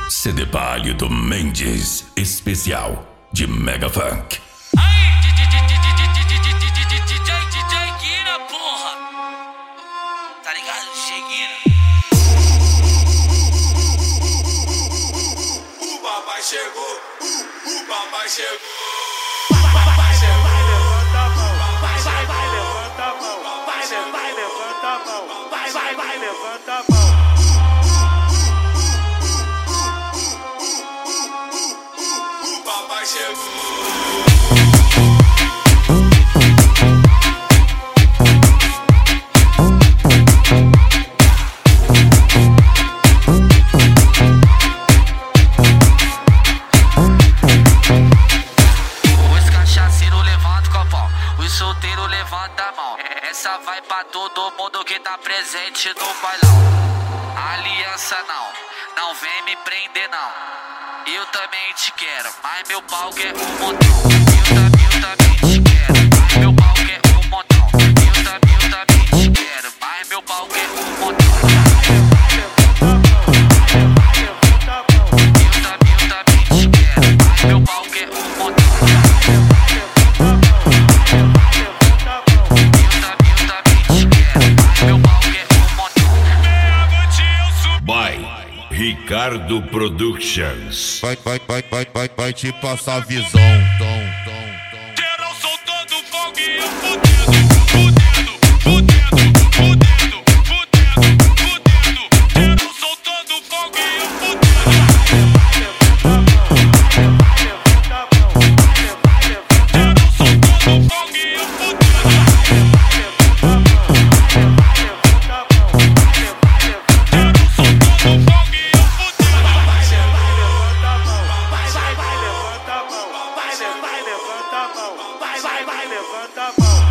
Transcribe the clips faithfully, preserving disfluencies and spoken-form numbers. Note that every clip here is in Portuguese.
C D Pálido Mendes, especial de Mega Funk. Aí, D J Guina, porra! Tá ligado? Cheguina. O papai chegou, o papai chegou. Vai, levanta a mão, vai, vai, vai, levanta a mão, vai, vai, levanta a mão, vai, vai, vai, levanta a mão. O papai chegou. Solteiro, levanta a mão. Essa vai pra todo mundo que tá presente no bailão. Aliança não, não vem me prender não. Eu também te quero, mas meu pau quer um montão. Eu, eu também te quero, mas meu pau quer um montão. Eu, eu também te quero, mas meu pau quer um montão. Ricardo Productions. Vai, vai, vai, vai, vai, vai te passar a visão. Tom, tom, tom. Geral soltando fogo e eu fudendo, fudendo, fudendo, fudendo, fudendo, fudendo. Geral soltando fogo e eu fudendo. Geral soltando fogo e eu fudendo. Vai, vai, vai, levanta a mão.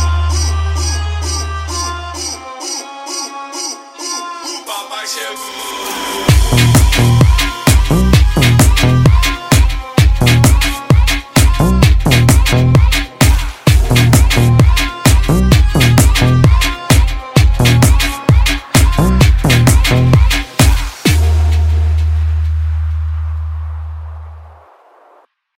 O papai chegou.